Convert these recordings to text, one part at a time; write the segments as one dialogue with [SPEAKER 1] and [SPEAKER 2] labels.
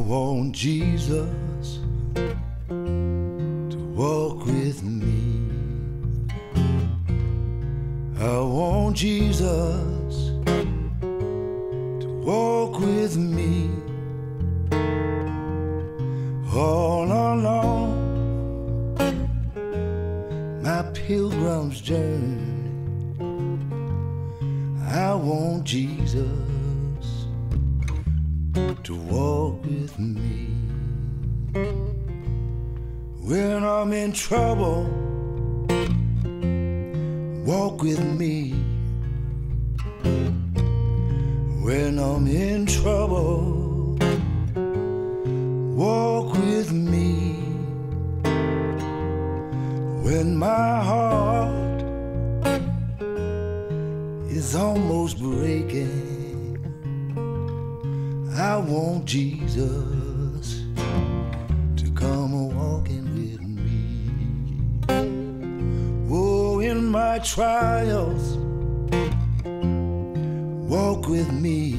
[SPEAKER 1] want Jesus to walk with me. I want Jesus to walk with me. All along my pilgrim's journey, I want Jesus to walk with me. When I'm in trouble, walk with me. When I'm in trouble, walk with me. When my heart is almost breaking, I want Jesus to come walking with me. Oh, in my trials, walk with me.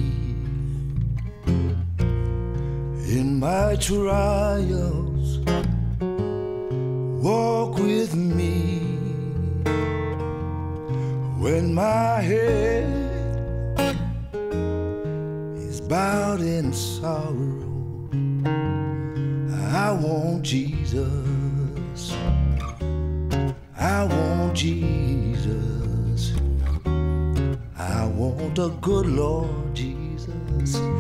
[SPEAKER 1] In my trials, walk with me. When my head is bowed in sorrow, I want Jesus. I want Jesus. I want a good Lord Jesus